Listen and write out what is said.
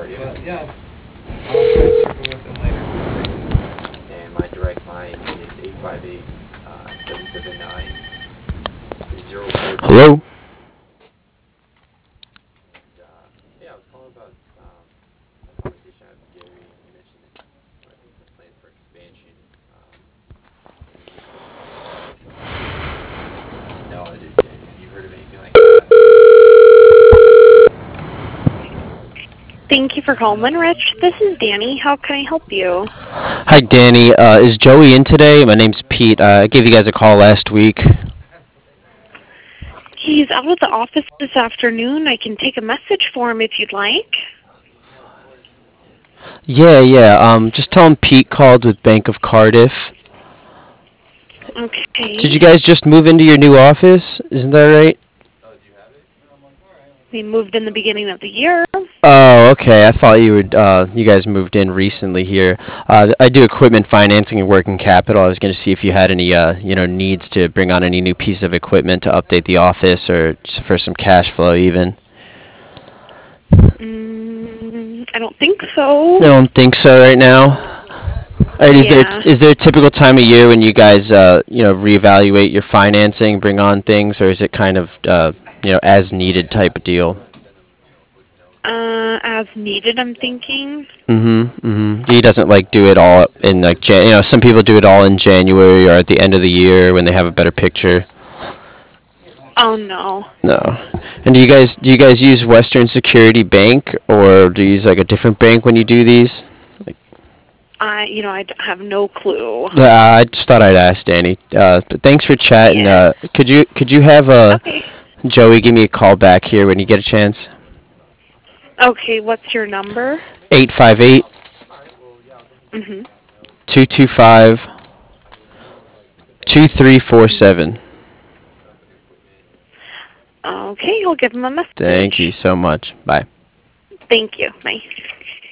But yes, I'll try to circle with them later. And my direct line is 858 779 Hello? 0422. And yeah, I was calling about a conversation I had with Gary. You mentioned that you making some plans for expansion, and you were looking to buy some property. Now, have you heard of anything like that? Thank you for calling Rich. This is Danny. How can I help you? Hi, Danny. Is Joey in today? My name's Pete. I gave you guys a call last week. He's out of the office this afternoon. I can take a message for him if you'd like. Yeah. Just tell him Pete called with Bank of Cardiff. Did you Okay. guys just move into your new office? Isn't that right? Oh, do you have it? We moved in the beginning of the year. Oh, okay. I thought you guys moved in recently here. I do equipment financing and working capital. I was going to see if you had any, needs to bring on any new piece of equipment to update the office or just for some cash flow even. I don't think so. I don't think so right now. All right, Yeah. is there a typical time of year when you guys reevaluate your financing, bring on things, or is it kind of as needed type of deal? As needed, I'm thinking. He doesn't like do it all in like some people do it all in January or at the end of the year when they have a better picture. Oh, no. No. And do you guys use Western Security Bank or do you use like a different bank when you do these? I have no clue. I just thought I'd ask Danny. But thanks for chatting. Yes. Could you have Okay. Joey give me a call back here when you get a chance? Okay, what's your number? 858 Mm-hmm. 225 2347. Okay, I'll give him a Thank you message. so much. Bye. Thank you. Bye.